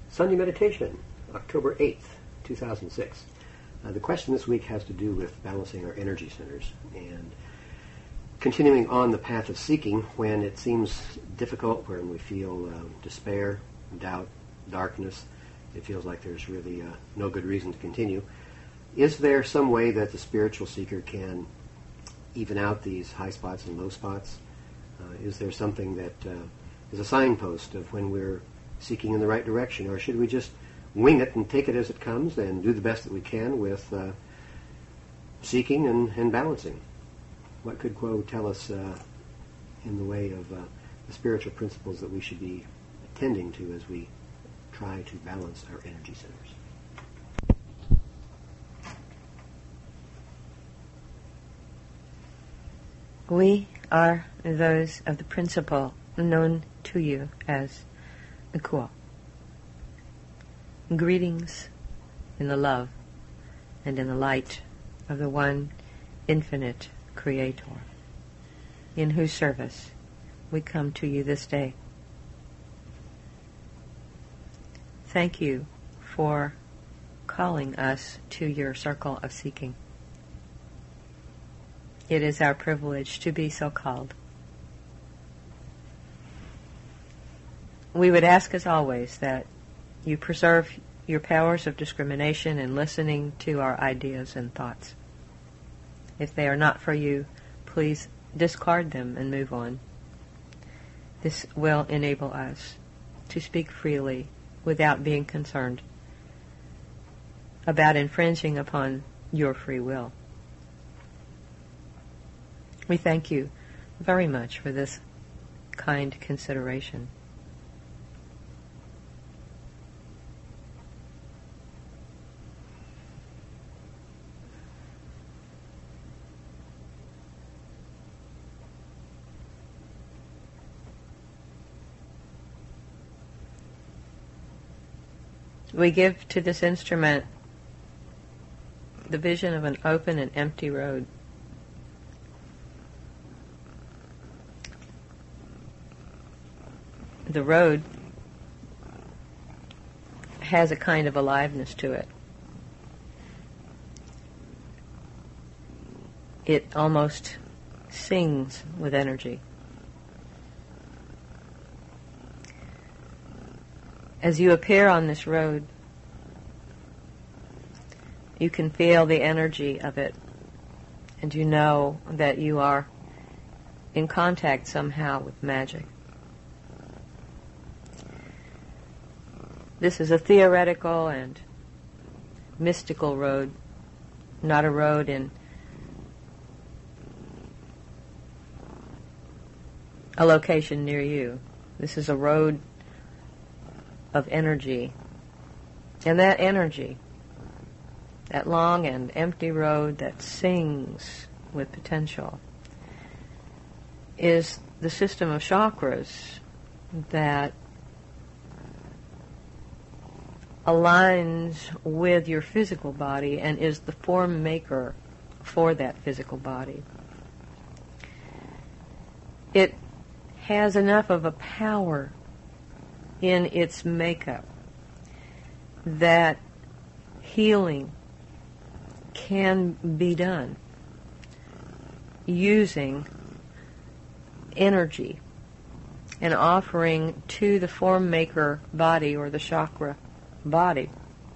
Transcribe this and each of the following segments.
Sunday Meditation, October 8th, 2006. The question this week has to do with balancing our energy centers and continuing on the path of seeking when it seems difficult, when we feel despair, doubt, darkness. It feels like there's really no good reason to continue. Is there some way that the spiritual seeker can even out these high spots and low spots? Is there something that is a signpost of when we're seeking in the right direction, or should we just wing it and take it as it comes and do the best that we can with seeking and balancing? What could Quo tell us in the way of the spiritual principles that we should be attending to as we try to balance our energy centers? We are those of the principle known to you as Quo. Greetings in the love and in the light of the one infinite Creator, in whose service we come to you this day. Thank you for calling us to your circle of seeking. It is our privilege to be so called. We would ask, as always, that you preserve your powers of discrimination in listening to our ideas and thoughts. If they are not for you, please discard them and move on. This will enable us to speak freely without being concerned about infringing upon your free will. We thank you very much for this kind consideration. We give to this instrument the vision of an open and empty road. The road has a kind of aliveness to it. It almost sings with energy. As you appear on this road, you can feel the energy of it, and you know that you are in contact somehow with magic. This is a theoretical and mystical road, not a road in a location near you. This is a road of energy. And that energy, that long and empty road that sings with potential, is the system of chakras that aligns with your physical body and is the form maker for that physical body. It has enough of a power in its makeup that healing can be done using energy and offering to the form maker body or the chakra body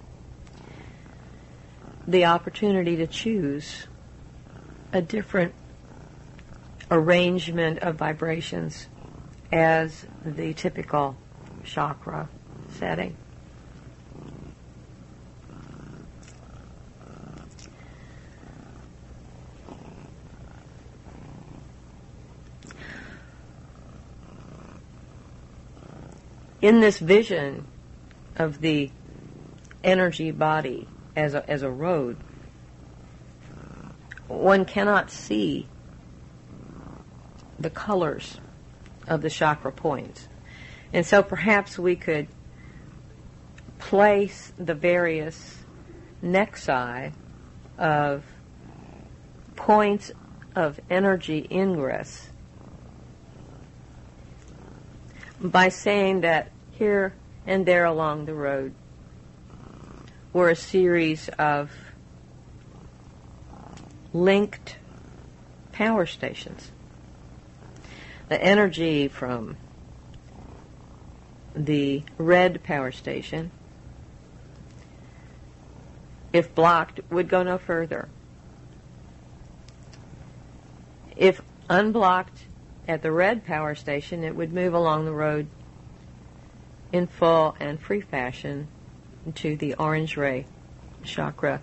the opportunity to choose a different arrangement of vibrations as the typical chakra setting. In this vision of the energy body as a road, one cannot see the colors of the chakra points. And so perhaps we could place the various nexi of points of energy ingress by saying that here And there along the road were a series of linked power stations. The energy from the red power station, if blocked, would go no further. If unblocked at the red power station, it would move along the road in full and free fashion to the orange ray chakra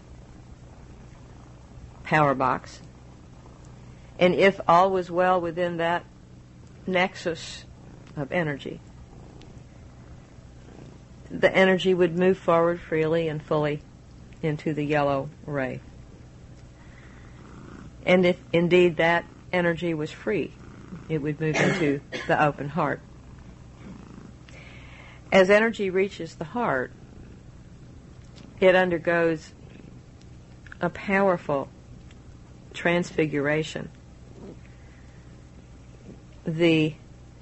power box. And if all was well within that nexus of energy, the energy would move forward freely and fully into the yellow ray. And if indeed that energy was free, it would move into the open heart. As energy reaches the heart, it undergoes a powerful transfiguration. The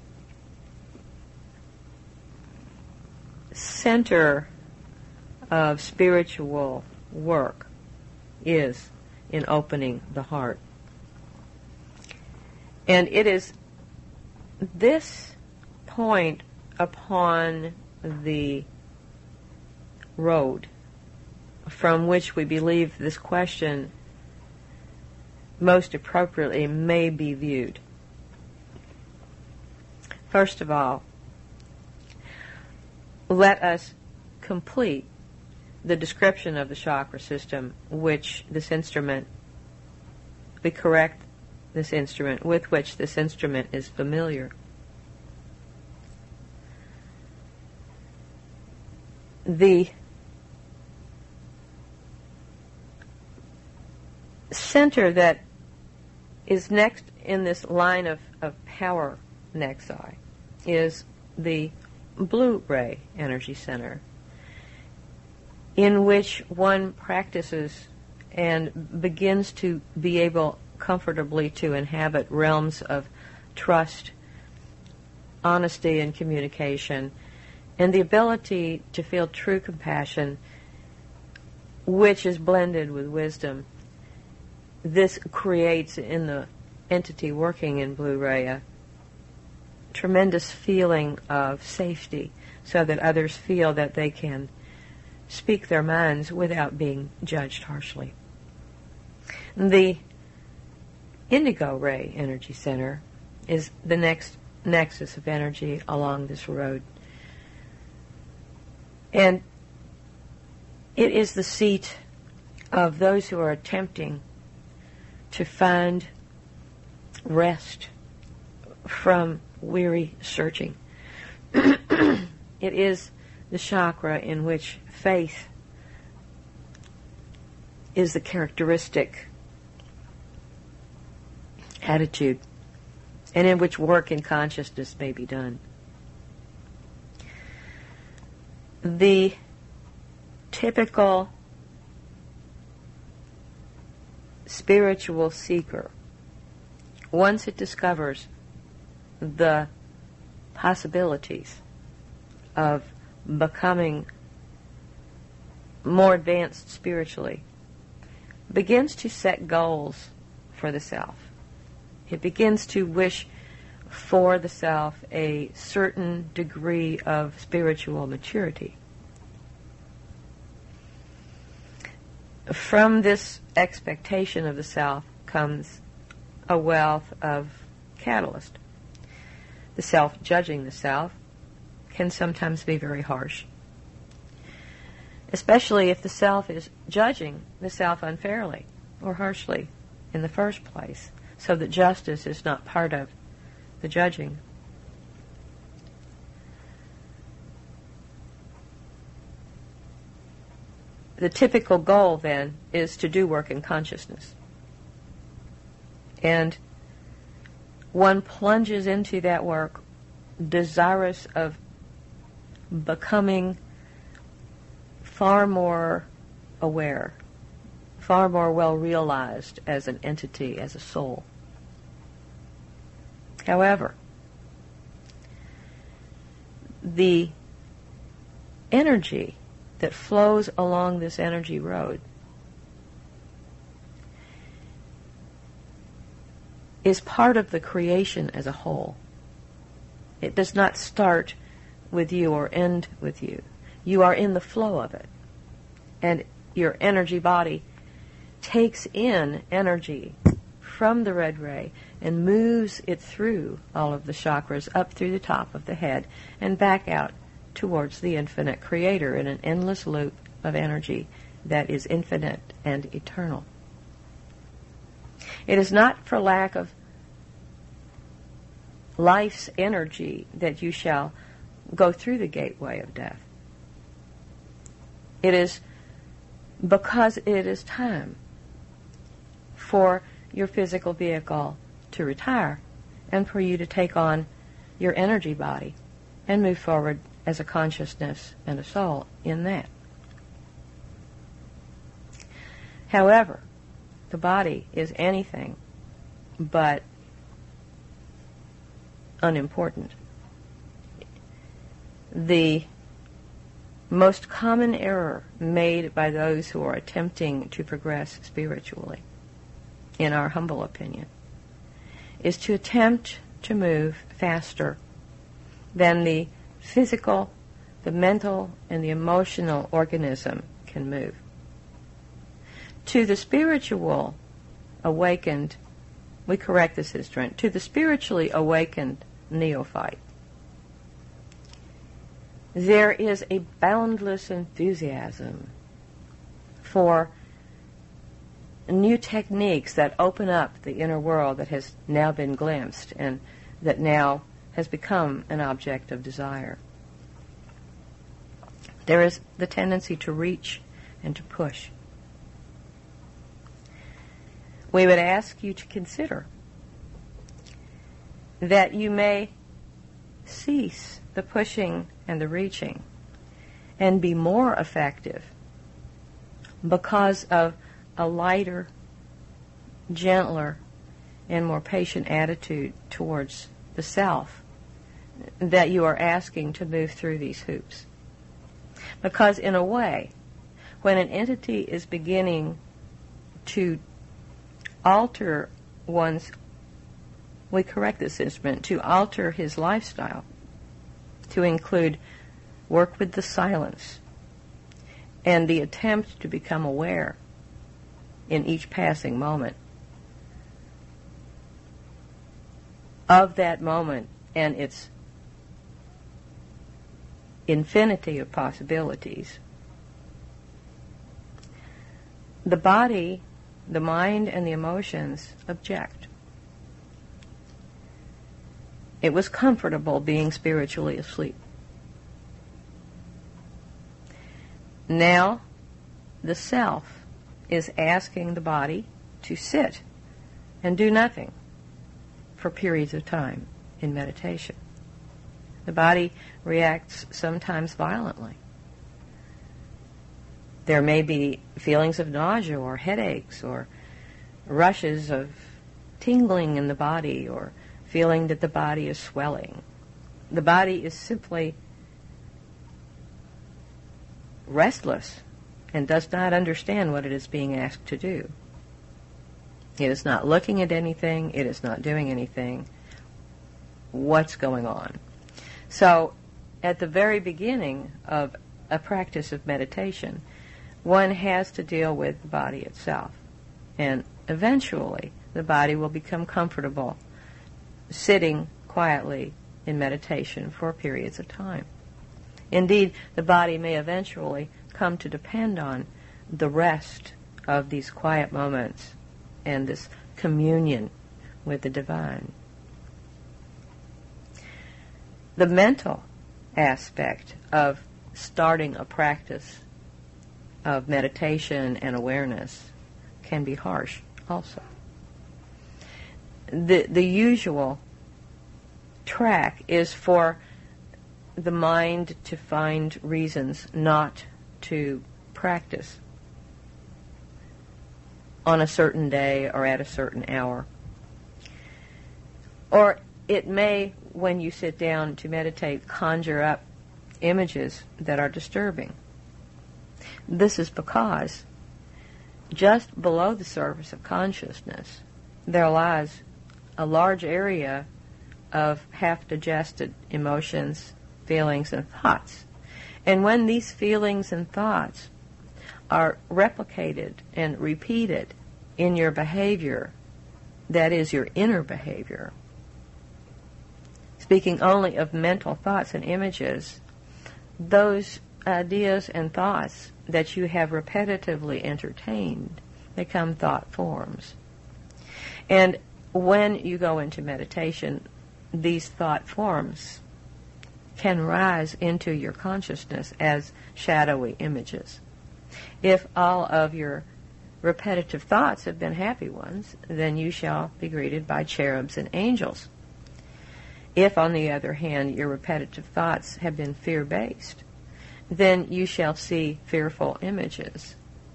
center of spiritual work is in opening the heart. And it is this point upon the road from which we believe this question most appropriately may be viewed. First of all, let us complete the description of the chakra system which this instrument, we correct this instrument, with which this instrument is familiar. The center that is next in this line of power nexi is the blue ray energy center, in which one practices and begins to be able comfortably to inhabit realms of trust, honesty and communication, and the ability to feel true compassion, which is blended with wisdom. This creates in the entity working in Blue Ray a tremendous feeling of safety, so that others feel that they can speak their minds without being judged harshly. The Indigo Ray Energy Center is the next nexus of energy along this road. And it is the seat of those who are attempting to find rest from weary searching. It is the chakra in which faith is the characteristic attitude, and in which work in consciousness may be done. The typical spiritual seeker, once it discovers the possibilities of becoming more advanced spiritually, begins to set goals for the self. It begins to wish for the self a certain degree of spiritual maturity. From this expectation of the self comes a wealth of catalyst. The self judging the self can sometimes be very harsh, especially if the self is judging the self unfairly or harshly in the first place, so that justice is not part of the judging. The typical goal, then, is to do work in consciousness. And one plunges into that work desirous of becoming far more aware, far more well realized as an entity, as a soul. However, the energy that flows along this energy road is part of the creation as a whole. It does not start with you or end with you. You are in the flow of it. And your energy body takes in energy from the red ray and moves it through all of the chakras up through the top of the head and back out towards the infinite creator in an endless loop of energy that is infinite and eternal. It is not for lack of life's energy that you shall go through the gateway of death. It is because it is time for your physical vehicle to retire and for you to take on your energy body and move forward as a consciousness and a soul in that. However, the body is anything but unimportant. The most common error made by those who are attempting to progress spiritually, in our humble opinion, is to attempt to move faster than the physical, the mental, and the emotional organism can move. To the spiritual awakened, we correct this instrument, to the spiritually awakened neophyte, there is a boundless enthusiasm for new techniques that open up the inner world that has now been glimpsed and that now has become an object of desire. There is the tendency to reach and to push. We would ask you to consider that you may cease the pushing and the reaching and be more effective because of a lighter, gentler, and more patient attitude towards the self that you are asking to move through these hoops. Because in a way, when an entity is beginning to alter one's, we correct this instrument, to alter his lifestyle, to include work with the silence and the attempt to become aware in each passing moment of that moment and its infinity of possibilities. The body, the mind, and the emotions object. It was comfortable being spiritually asleep. Now, the self is asking the body to sit and do nothing for periods of time in meditation. The body reacts sometimes violently. There may be feelings of nausea or headaches or rushes of tingling in the body or feeling that the body is swelling. The body is simply restless and does not understand what it is being asked to do. It is not looking at anything. It is not doing anything. What's going on? So, at the very beginning of a practice of meditation, one has to deal with the body itself. And eventually, the body will become comfortable sitting quietly in meditation for periods of time. Indeed, the body may eventually come to depend on the rest of these quiet moments and this communion with the divine. The mental aspect of starting a practice of meditation and awareness can be harsh also. The usual track is for the mind to find reasons not to practice on a certain day or at a certain hour. Or it may, when you sit down to meditate, conjure up images that are disturbing. This is because just below the surface of consciousness, there lies a large area of half-digested emotions, feelings, and thoughts. And when these feelings and thoughts are replicated and repeated in your behavior, that is, your inner behavior, speaking only of mental thoughts and images, those ideas and thoughts that you have repetitively entertained become thought forms. And when you go into meditation, these thought forms can rise into your consciousness as shadowy images. If all of your repetitive thoughts have been happy ones, then you shall be greeted by cherubs and angels. If, on the other hand, your repetitive thoughts have been fear-based, then you shall see fearful images.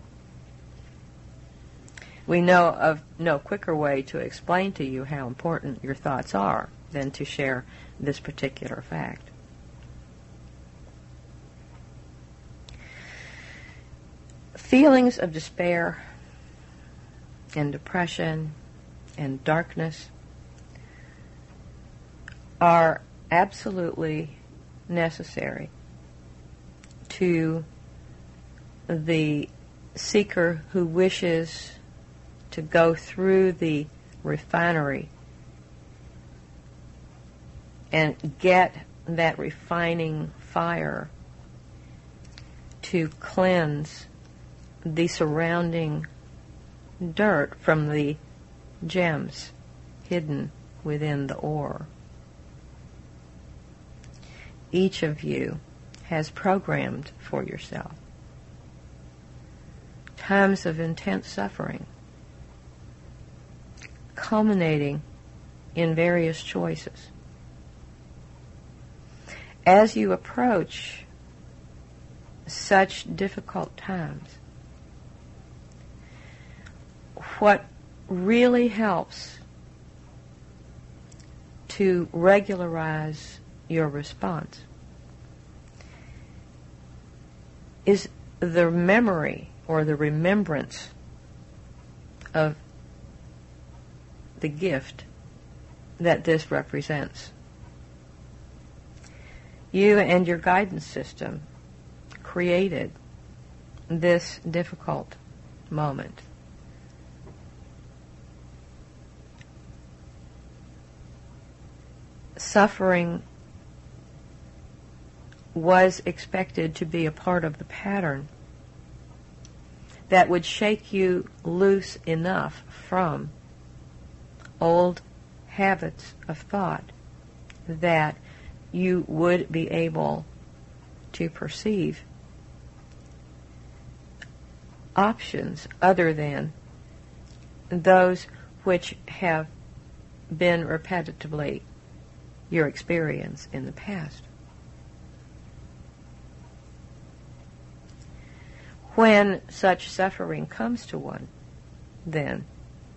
We know of no quicker way to explain to you how important your thoughts are than to share this particular fact. Feelings of despair and depression and darkness are absolutely necessary to the seeker who wishes to go through the refinery and get that refining fire to cleanse the surrounding dirt from the gems hidden within the ore. Each of you has programmed for yourself times of intense suffering, culminating in various choices. As you approach such difficult times, what really helps to regularize your response is the memory or the remembrance of the gift that this represents. You and your guidance system created this difficult moment. Suffering was expected to be a part of the pattern that would shake you loose enough from old habits of thought that you would be able to perceive options other than those which have been repetitively your experience in the past. When such suffering comes to one, then,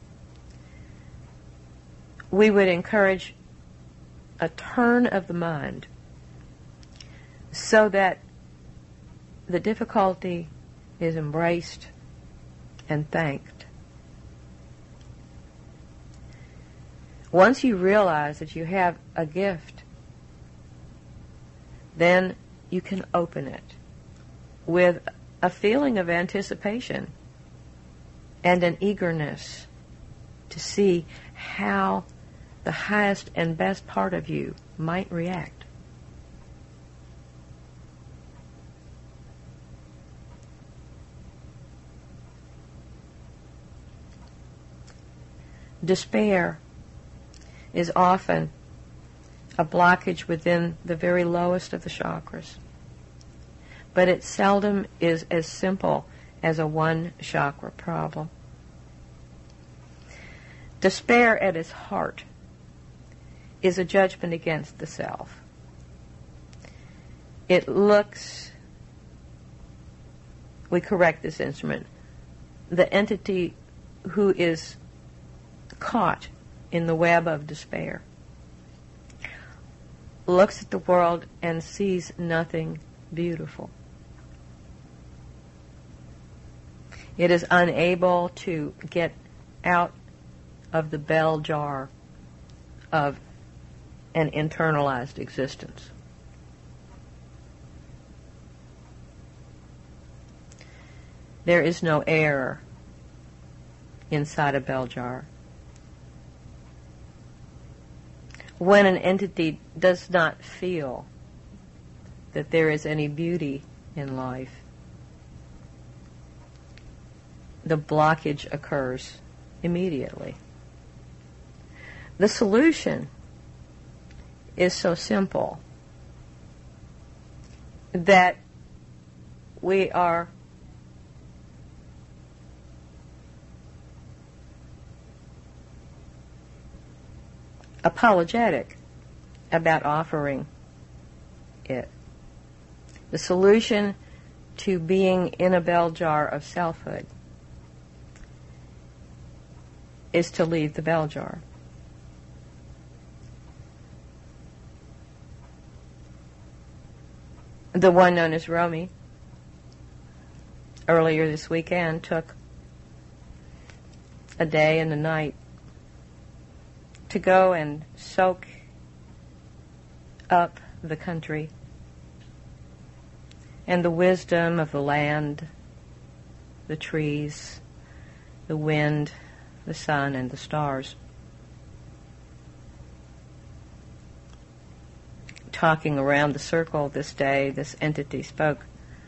we would encourage a turn of the mind so that the difficulty is embraced and thanked. Once you realize that you have a gift, then you can open it with a feeling of anticipation and an eagerness to see how the highest and best part of you might react. Despair is often a blockage within the very lowest of the chakras, but it seldom is as simple as a one chakra problem. Despair at its heart is a judgment against the self. It looks, we correct this instrument, the entity who is caught in the web of despair looks at the world and sees nothing beautiful. It is unable to get out of the bell jar of an internalized existence. There is no air inside a bell jar. When an entity does not feel that there is any beauty in life, the blockage occurs immediately. The solution is so simple that we are apologetic about offering it. The solution to being in a bell jar of selfhood is to leave the bell jar. The one known as Romy, earlier this weekend, took a day and a night to go and soak up the country and the wisdom of the land, the trees, the wind, the sun, and the stars. Talking around the circle this day, this entity spoke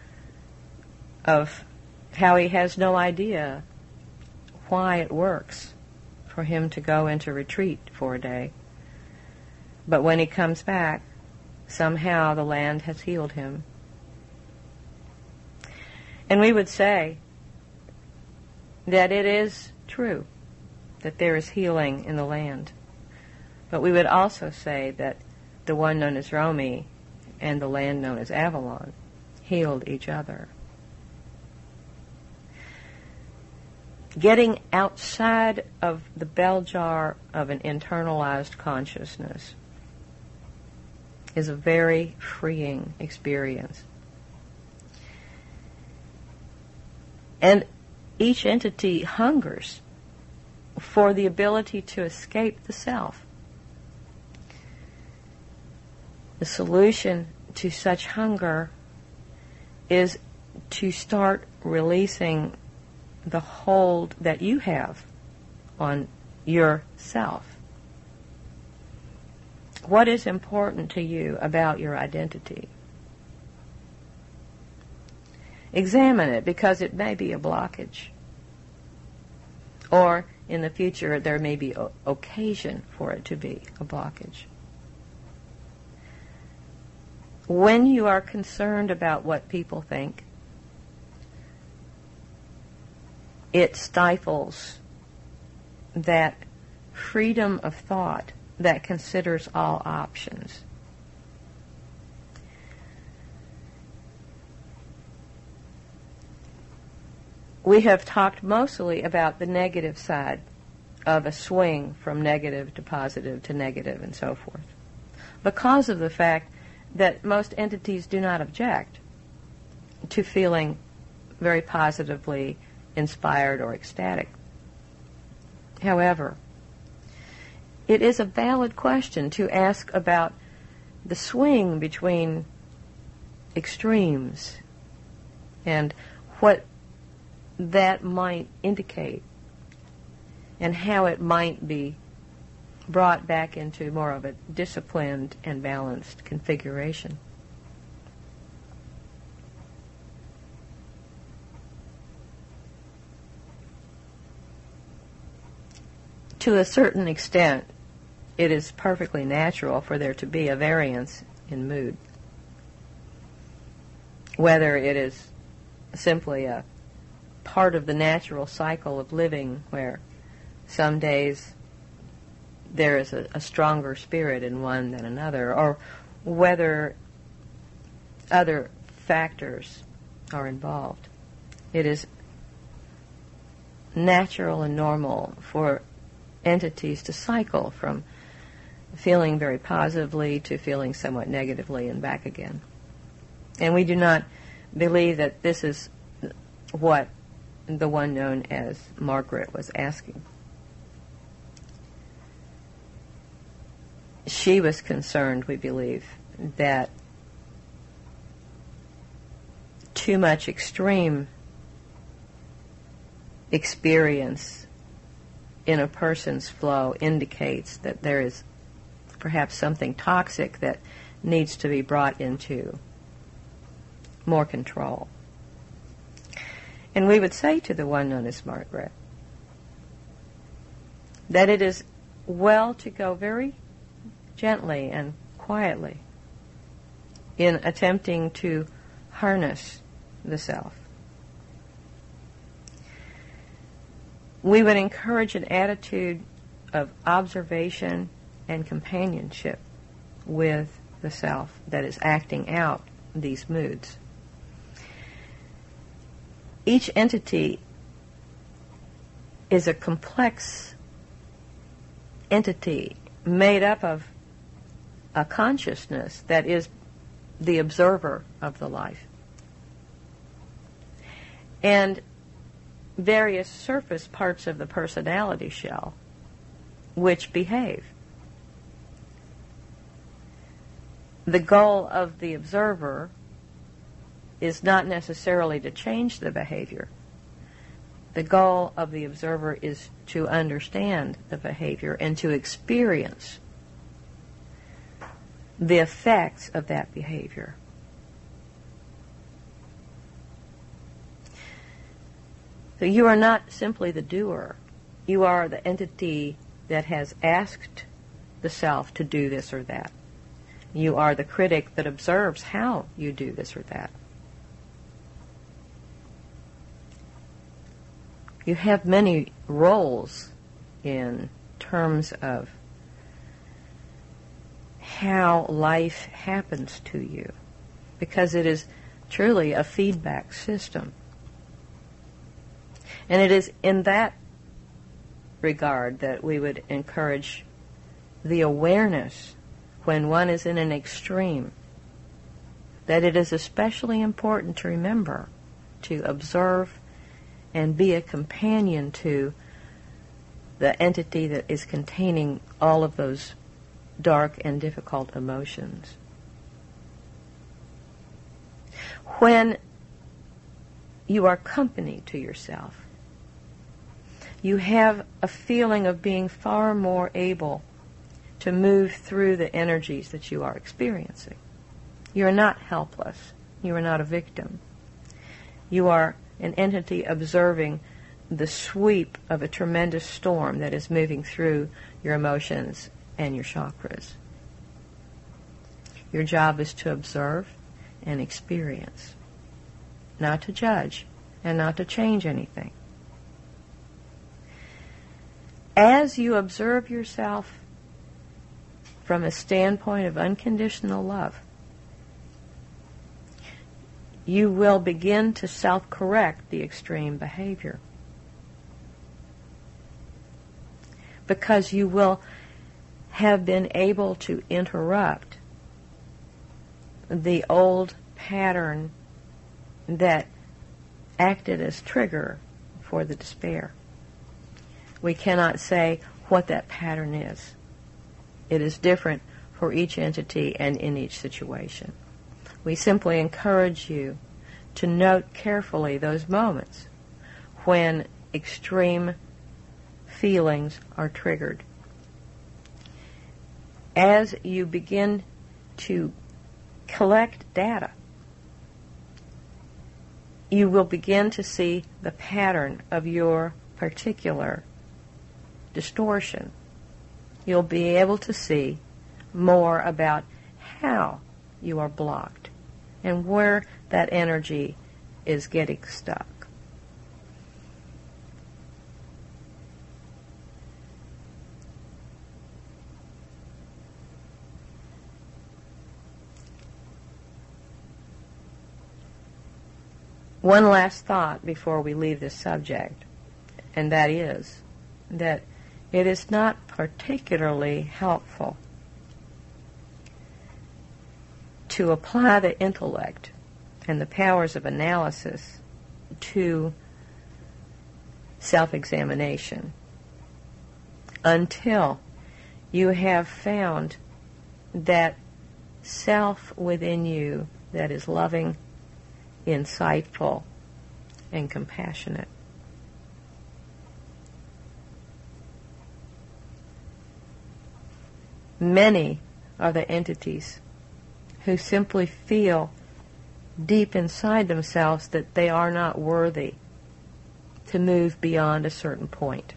of how he has no idea why it works for him to go into retreat for a day. But when he comes back, somehow the land has healed him. And we would say that it is true that there is healing in the land. But we would also say that the one known as Romy and the land known as Avalon healed each other. Getting outside of the bell jar of an internalized consciousness is a very freeing experience. And each entity hungers for the ability to escape the self. The solution to such hunger is to start releasing the hold that you have on yourself. What is important to you about your identity? Examine it, because it may be a blockage. Or in the future, there may be occasion for it to be a blockage. When you are concerned about what people think, it stifles that freedom of thought that considers all options. We have talked mostly about the negative side of a swing from negative to positive to negative and so forth, because of the fact that most entities do not object to feeling very positively inspired or ecstatic. However, it is a valid question to ask about the swing between extremes and what that might indicate and how it might be brought back into more of a disciplined and balanced configuration. To a certain extent, it is perfectly natural for there to be a variance in mood. Whether it is simply a part of the natural cycle of living, where some days there is a stronger spirit in one than another, or whether other factors are involved. It is natural and normal for entities to cycle from feeling very positively to feeling somewhat negatively and back again. And we do not believe that this is what the one known as Margaret was asking. She was concerned, we believe, that too much extreme experience in a person's flow indicates that there is perhaps something toxic that needs to be brought into more control. And we would say to the one known as Margaret that it is well to go very gently and quietly in attempting to harness the self. We would encourage an attitude of observation and companionship with the self that is acting out these moods. Each entity is a complex entity made up of a consciousness that is the observer of the life, and various surface parts of the personality shell which behave. The goal of the observer is not necessarily to change the behavior. The goal of the observer is to understand the behavior and to experience the effects of that behavior. So you are not simply the doer. You are the entity that has asked the self to do this or that. You are the critic that observes how you do this or that. You have many roles in terms of how life happens to you, because it is truly a feedback system. And it is in that regard that we would encourage the awareness when one is in an extreme, that it is especially important to remember to observe and be a companion to the entity that is containing all of those dark and difficult emotions. When you are company to yourself, you have a feeling of being far more able to move through the energies that you are experiencing. You are not helpless. You are not a victim. You are an entity observing the sweep of a tremendous storm that is moving through your emotions and your chakras. Your job is to observe and experience, not to judge and not to change anything. As you observe yourself from a standpoint of unconditional love, you will begin to self-correct the extreme behavior, because you will have been able to interrupt the old pattern that acted as trigger for the despair. We cannot say what that pattern is. It is different for each entity and in each situation. We simply encourage you to note carefully those moments when extreme feelings are triggered. As you begin to collect data, you will begin to see the pattern of your particular distortion. You'll be able to see more about how you are blocked and where that energy is getting stuck. One last thought before we leave this subject, and that is that it is not particularly helpful to apply the intellect and the powers of analysis to self-examination until you have found that self within you that is loving, insightful, and compassionate. Many are the entities who simply feel deep inside themselves that they are not worthy to move beyond a certain point.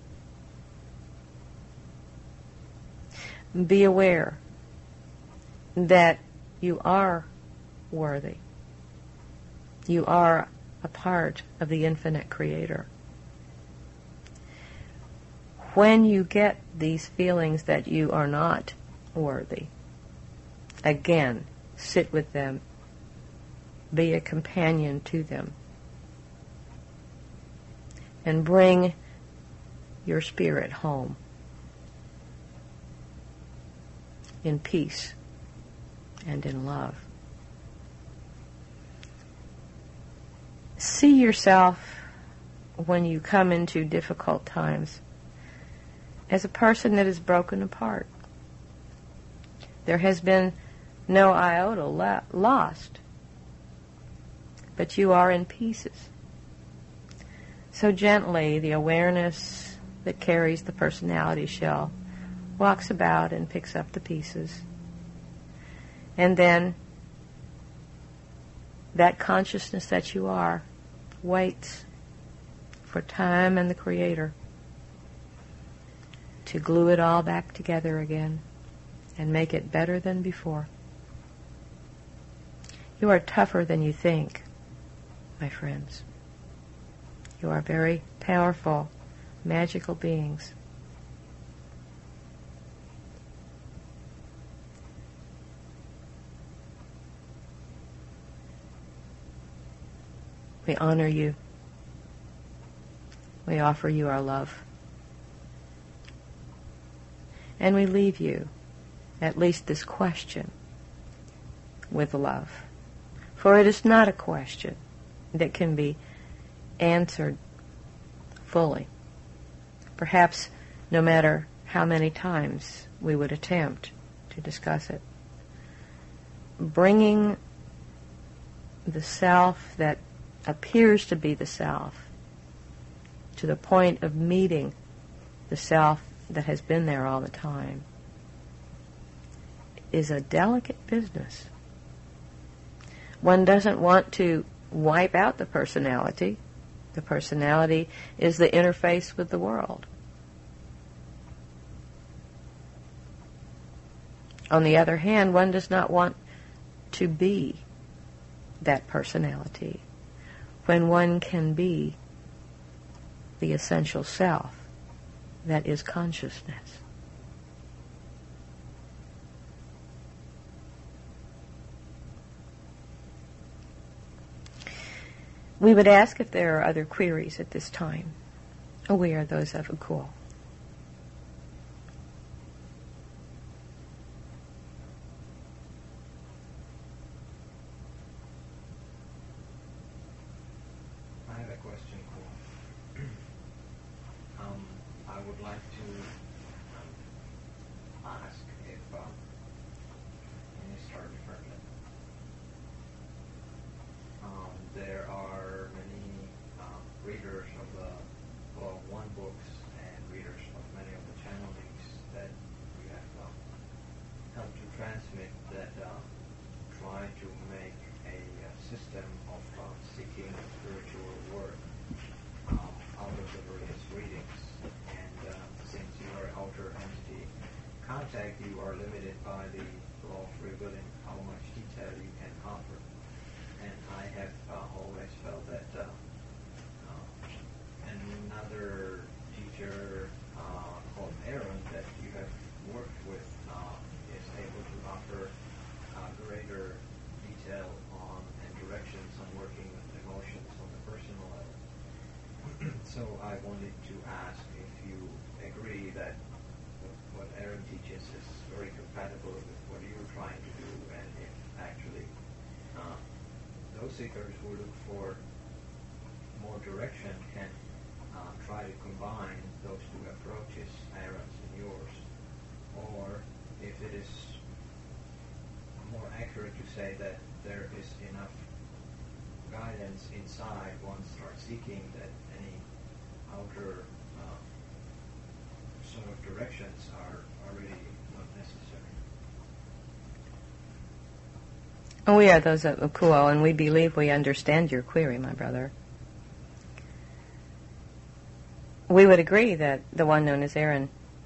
Be aware that you are worthy. You are a part of the infinite Creator. When you get these feelings that you are not worthy, again, sit with them. Be a companion to them. And bring your spirit home in peace and in love. See yourself when you come into difficult times as a person that is broken apart. There has been no iota lost, but you are in pieces. So gently, the awareness that carries the personality shell walks about and picks up the pieces. And then that consciousness that you are waits for time and the Creator to glue it all back together again and make it better than before. You are tougher than you think, my friends. You are very powerful, magical beings. We honor you. We offer you our love. And we leave you, at least this question, with love. For it is not a question that can be answered fully. Perhaps no matter how many times we would attempt to discuss it. Bringing the self that appears to be the self to the point of meeting the self that has been there all the time is a delicate business. One doesn't want to wipe out the personality. The personality is the interface with the world. On the other hand, one does not want to be that personality when one can be the essential self that is consciousness. We would ask if there are other queries at this time. We are those of Akul. I have a question, Akul. I would like to ask if can you start differently? There are many readers of the One books and readers of many of the channelings that we have helped to transmit that try to make a system of seeking spiritual work out of the various readings. And since you are outer entity contact, you are limited by the law of free willing, how much detail you can offer. And I have always felt that another teacher called Aaron that you have worked with is able to offer greater detail on and directions on working with emotions on the personal level. So I wanted to ask if you agree that what Aaron teaches is very compatible with what you're trying to do, and if actually those seekers who look for more direction can try to combine those two approaches, Aaron's and yours. Or if it is more accurate to say that there is enough guidance inside one starts seeking, that any outer sort of directions are really not necessary. We are those at Ukuo, and we believe we understand your query, my brother. We would agree that the one known as Aaron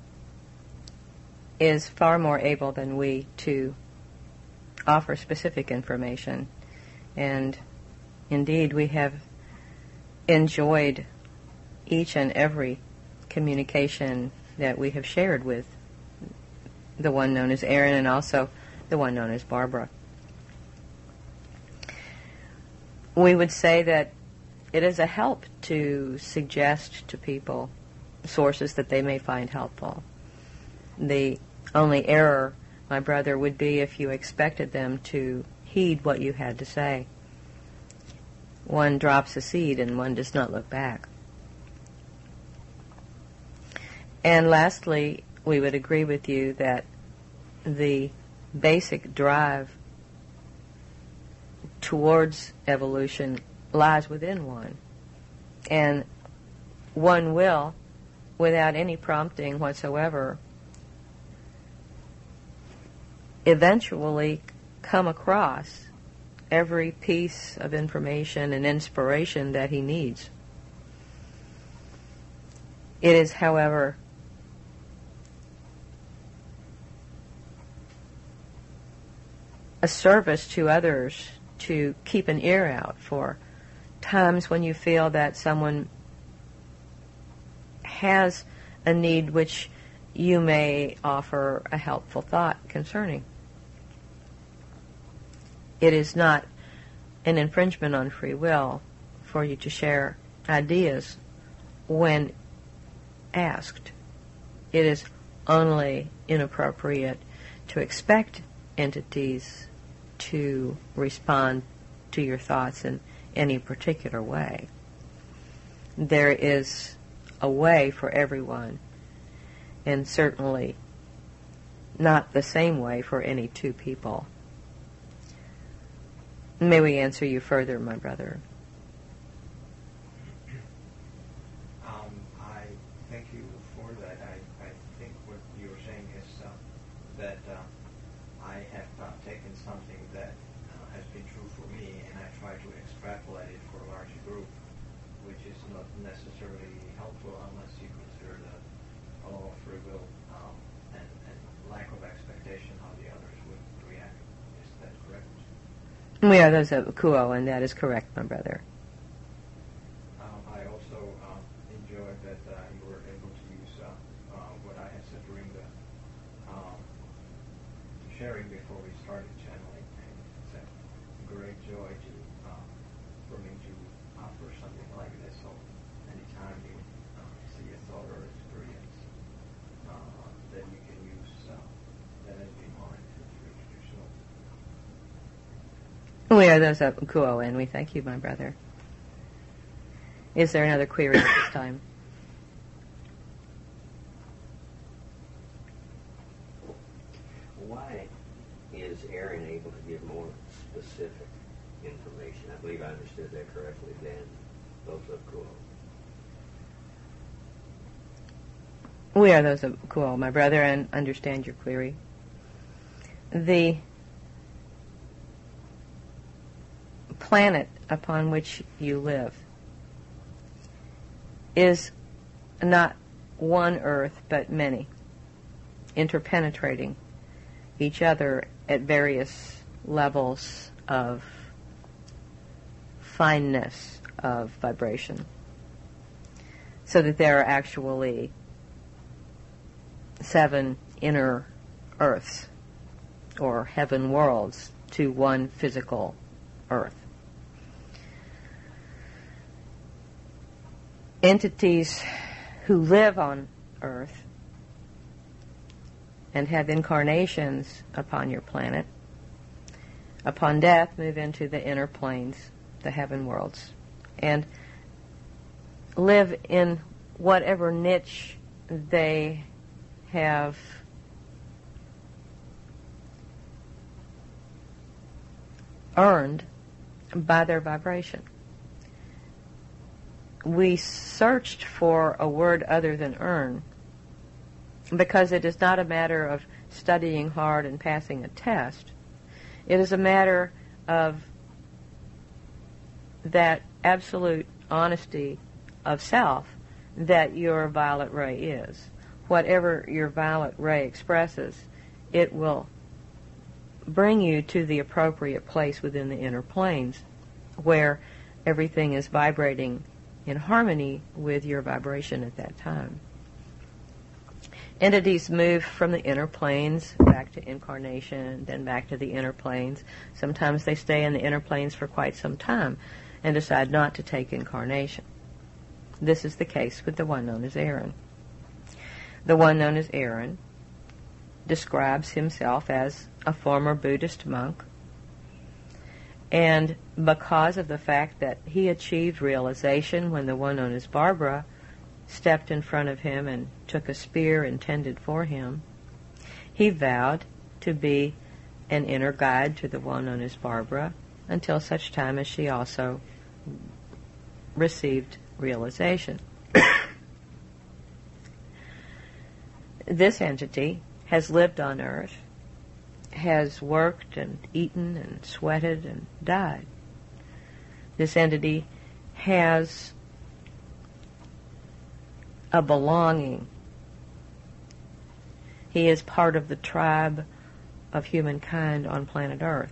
is far more able than we to offer specific information. And indeed, we have enjoyed each and every communication that we have shared with the one known as Aaron and also the one known as Barbara. We would say that it is a help to suggest to people sources that they may find helpful. The only error, my brother, would be if you expected them to heed what you had to say. One drops a seed and one does not look back. And lastly, we would agree with you that the basic drive towards evolution lies within one. And one will, without any prompting whatsoever, eventually come across every piece of information and inspiration that he needs. It is, however, a service to others to keep an ear out for times when you feel that someone has a need which you may offer a helpful thought concerning. It is not an infringement on free will for you to share ideas when asked. It is only inappropriate to expect entities to respond to your thoughts in any particular way. There is a way for everyone, and certainly not the same way for any two people. May we answer you further, my brother? I thank you for that. I think what you were saying is that I have taken something that has been true for me, and I try to extrapolate it for a larger group, which is not necessarily helpful unless you consider the law of free will and lack of expectation how the others would react. Is that correct? We are those of Kuo, and that is correct, my brother. I also enjoyed that you were able to use what I had said during the sharing before we started channeling, and it's a great joy to for me to offer something like this. So anytime you see a thought or experience that you can use that has been mine, feel free to do so. We are those of Kuo, and we thank you, my brother. Is there another query at this time? Why is Aaron able to give more specific information? I believe I understood that correctly than those of Kuo. We are those of Kuo, my brother, and understand your query. The planet upon which you live is not one Earth, but many, interpenetrating each other at various levels of fineness of vibration, so that there are actually 7 inner Earths, or heaven worlds, to one physical Earth. Entities who live on Earth and have incarnations upon your planet Upon death, move into the inner planes, the heaven worlds, and live in whatever niche they have earned by their vibration. We searched for a word other than earn because it is not a matter of studying hard and passing a test. It is a matter of that absolute honesty of self that your violet ray is. Whatever your violet ray expresses, it will bring you to the appropriate place within the inner planes where everything is vibrating in harmony with your vibration at that time. Entities move from the inner planes back to incarnation, then back to the inner planes. Sometimes they stay in the inner planes for quite some time and decide not to take incarnation. This is the case with the one known as Aaron. The one known as Aaron describes himself as a former Buddhist monk, and because of the fact that he achieved realization when the one known as Barbara stepped in front of him and took a spear intended for him, he vowed to be an inner guide to the one known as Barbara until such time as she also received realization. This entity has lived on Earth, has worked and eaten and sweated and died. This entity has a belonging. He is part of the tribe of humankind on planet Earth.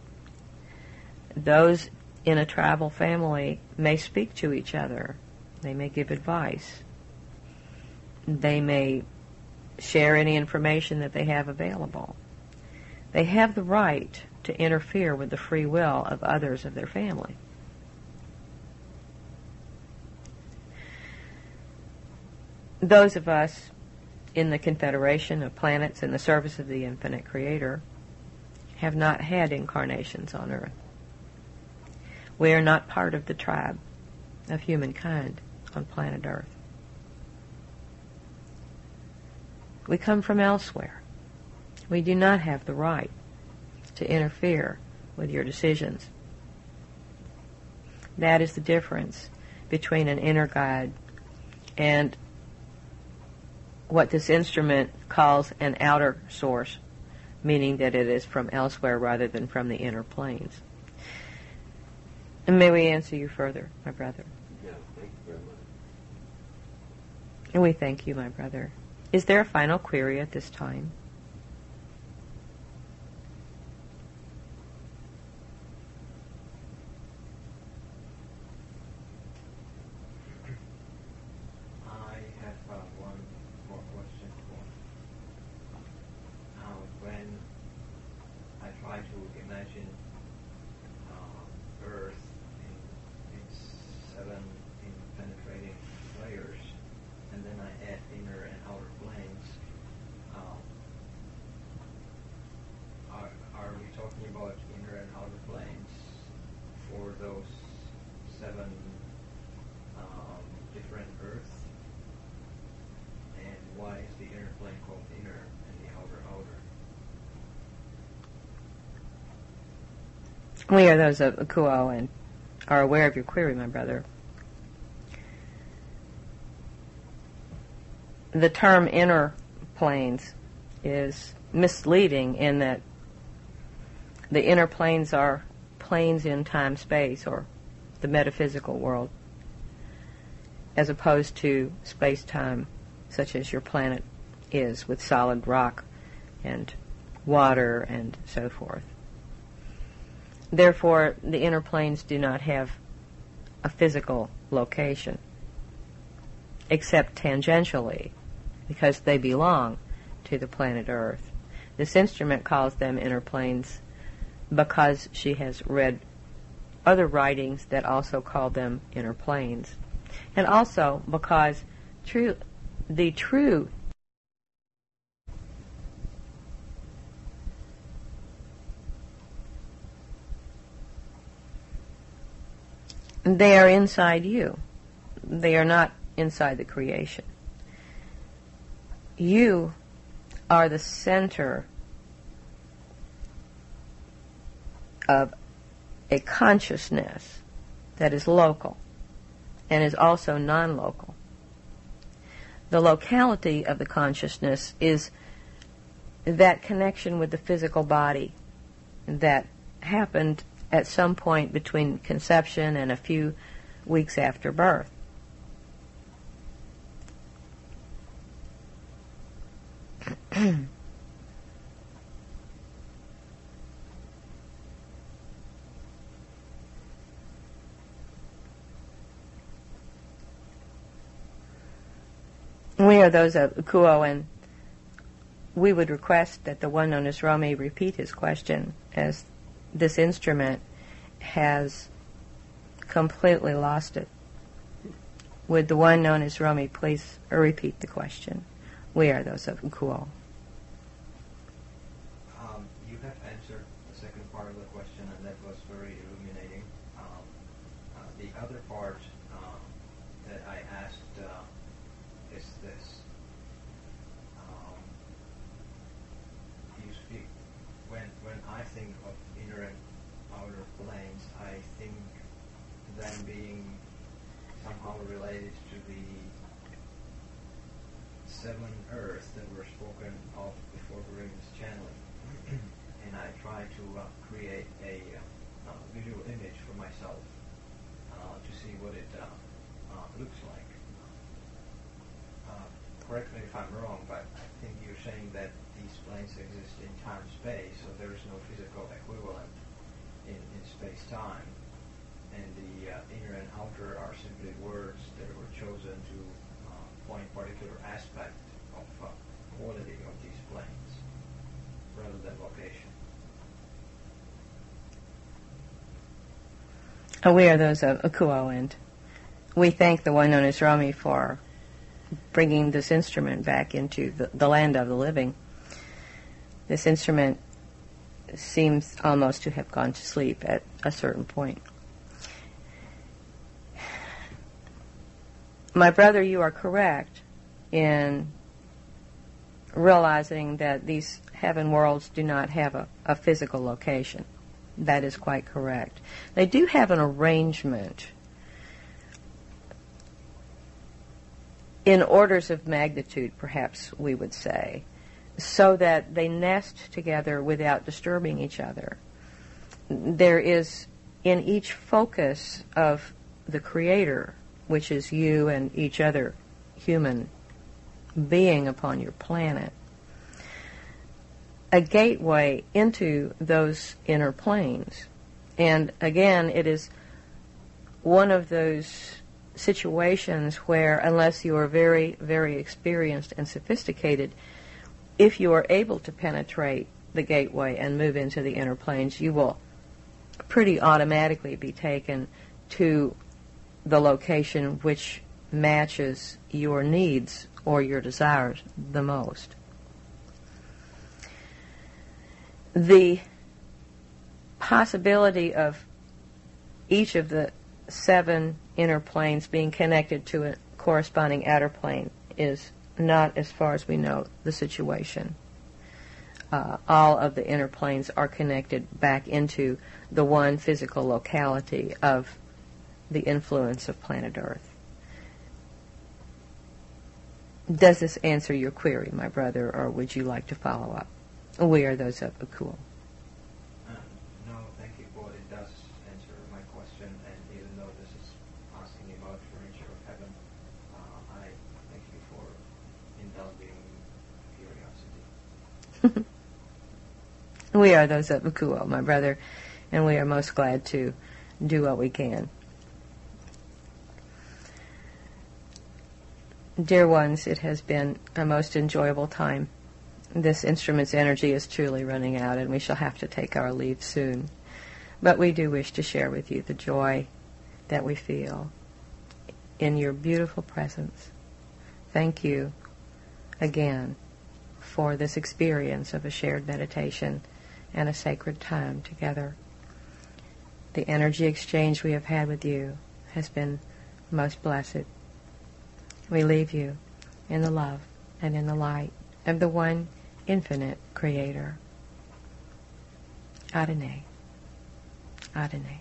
Those in a tribal family may speak to each other. They may give advice. They may share any information that they have available. They have the right to interfere with the free will of others of their family. Those of us in the Confederation of Planets in the service of the Infinite Creator have not had incarnations on Earth. We are not part of the tribe of humankind on planet Earth. We come from elsewhere. We do not have the right to interfere with your decisions. That is the difference between an inner guide and what this instrument calls an outer source, meaning that it is from elsewhere rather than from the inner planes. And may we answer you further, my brother? Yeah, thank you very much. And we thank you, my brother. Is there a final query at this time? I have one more question for when I try to imagine Earth in seven penetrating layers, and then I add inner and outer planes. Are we talking about inner and outer planes for those seven different Earths? And why is the inner plane called inner and the outer outer? We are those of Akuo and are aware of your query, my brother. The term inner planes is misleading in that the inner planes are planes in time-space, or the metaphysical world, as opposed to space-time, such as your planet is, with solid rock and water and so forth. Therefore, the inner planes do not have a physical location, except tangentially, because they belong to the planet Earth. This instrument calls them inner planes because she has read other writings that also call them inner planes, and also because the true They are inside you. They are not inside the creation. You are the center of a consciousness that is local and is also non-local. The locality of the consciousness is that connection with the physical body that happened at some point between conception and a few weeks after birth. We are those of Ukuo, and we would request that the one known as Romy repeat his question, as this instrument has completely lost it. Would the one known as Romy please repeat the question? We are those of Ukuo. You have answered the second part of the question, and that was very illuminating. The other part that I asked is this. You speak, when I think of inner and outer planes, I think them being somehow related to the seven earths that were spoken of before during this channeling. And I try to create a visual image for myself to see what it looks like. Correct me if I'm wrong, but I think you're saying that these planes exist in time-space, so there is no physical equivalent in space-time. And the inner and outer are simply words that were chosen to point particular aspect of quality of these planes, rather than location. We are those of Ukuo, and we thank the one known as Romy for bringing this instrument back into the land of the living. This instrument seems almost to have gone to sleep at a certain point. My brother, you are correct in realizing that these heaven worlds do not have a physical location. That is quite correct. They do have an arrangement in orders of magnitude, perhaps we would say, so that they nest together without disturbing each other. There is in each focus of the Creator, which is you and each other human being upon your planet, a gateway into those inner planes. And again, it is one of those situations where, unless you are very, very experienced and sophisticated, if you are able to penetrate the gateway and move into the inner planes, you will pretty automatically be taken to the location which matches your needs or your desires the most. The possibility of each of the seven inner planes being connected to a corresponding outer plane is not, as far as we know, the situation. All of the inner planes are connected back into the one physical locality of the influence of planet Earth. Does this answer your query, my brother, or would you like to follow up? We are those of Ukuo. No, thank you, Paul. It does answer my question, and even though this is asking about furniture of heaven, I thank you for indulging curiosity. We are those of Ukuo, my brother, and we are most glad to do what we can. Dear ones, it has been a most enjoyable time. This instrument's energy is truly running out, and we shall have to take our leave soon. But we do wish to share with you the joy that we feel in your beautiful presence. Thank you again for this experience of a shared meditation and a sacred time together. The energy exchange we have had with you has been most blessed. We leave you in the love and in the light of the one infinite Creator. Adonai. Adonai.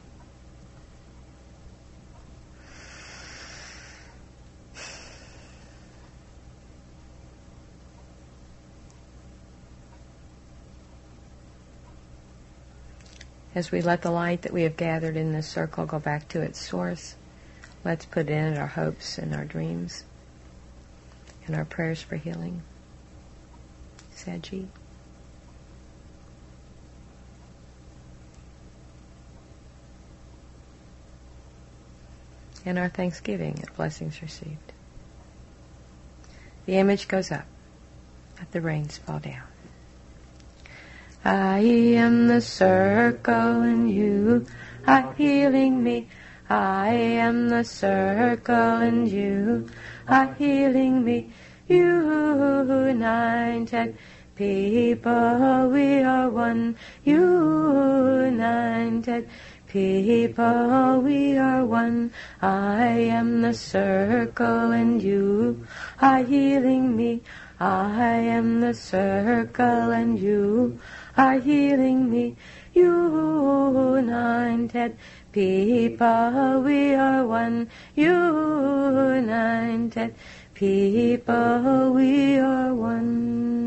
As we let the light that we have gathered in this circle go back to its source, let's put in our hopes and our dreams and our prayers for healing. Sajid. And our thanksgiving at blessings received. The image goes up. Let the rains fall down. I am the circle and you are healing me. I am the circle and you are healing me. United people, we are one. United people, we are one. I am the circle and you are healing me. I am the circle and you are healing me. United people, we are one. United people, we are one.